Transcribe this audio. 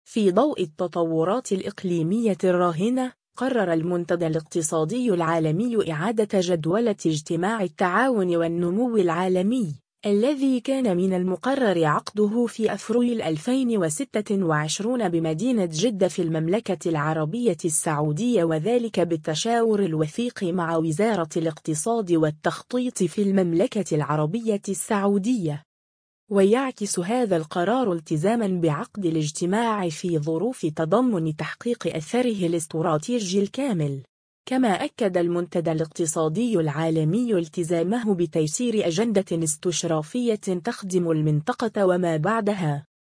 في ضوء التطورات الإقليمية الراهنة، قرر المنتدى الاقتصادي العالمي إعادة جدولة اجتماع التعاون والنمو العالمي، الذي كان من المقرر عقده في أفريل 2026 بمدينة جدة في المملكة العربية السعودية، وذلك بالتشاور الوثيق مع وزارة الاقتصاد والتخطيط في المملكة العربية السعودية. ويعكس هذا القرار التزاماً بعقد الاجتماع في ظروف تضمن تحقيق أثره الاستراتيجي الكامل. كما أكد المنتدى الاقتصادي العالمي التزامه بتيسير أجندة استشرافية تخدم المنطقة وما بعدها.